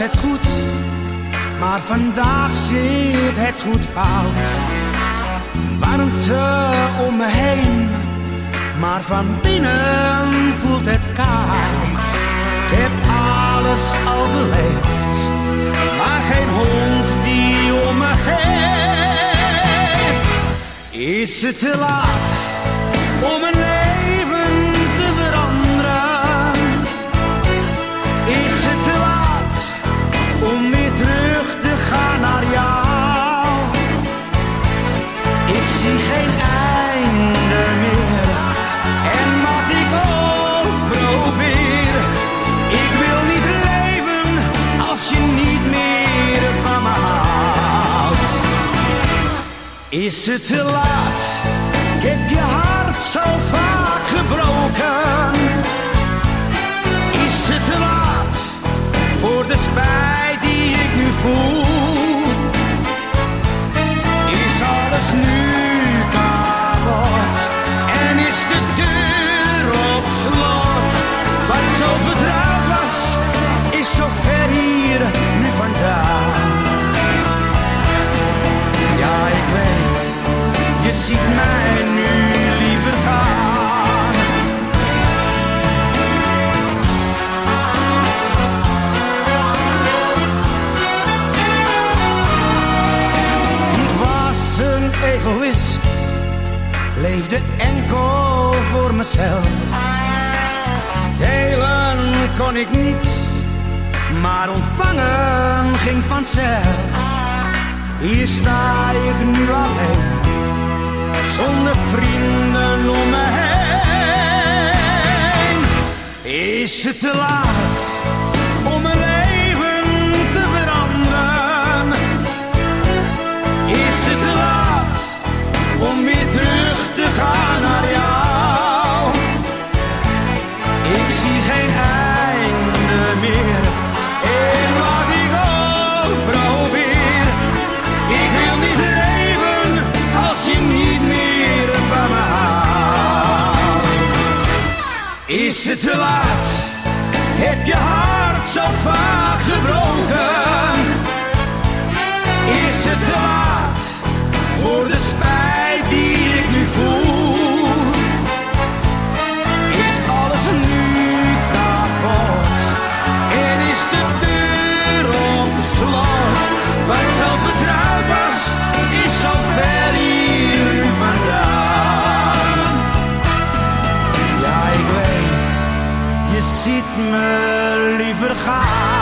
het goed, maar vandaag zit het goed fout. Warmte om me heen, maar van binnen voelt het koud. Ik heb alles al beleefd, maar geen hond die om me geeft. Is het te laat om een leven te veranderen? Is het te laat om weer terug te gaan naar jou? Ik zie geen einde meer en wat ik ook probeer. Ik wil niet leven als je niet meer van me houdt. Is het te laat? Ik heb je hart zo vaak gebroken. Is het te laat voor de spijt die ik nu voel? Is alles nu kapot en is de deur op slot? Wat zo vertrouwd was, is zo ver hier nu vandaan. Ja, ik weet, je ziet mij nu liever gaan. Ik was een egoïst, leefde enkel voor mezelf. Delen kon ik niet, maar ontvangen ging vanzelf. Hier sta ik nu alleen, zonder vrienden om me heen. Is het te laat om mijn leven te veranderen? Is het te laat om weer terug te gaan naar jou? Ik zie geen einde meer en wat ik ook probeer. Ik wil niet leven als je niet meer van me houdt. Is het te laat? Heb je hart zo vaak gebroken? Is het te laat voor de spijt die ik nu voel? Is alles nu kapot en is de deur op slot? Wat zo vertrouwd was, is zo ver hier vandaan. Ja, ik weet, je ziet me liever gaan.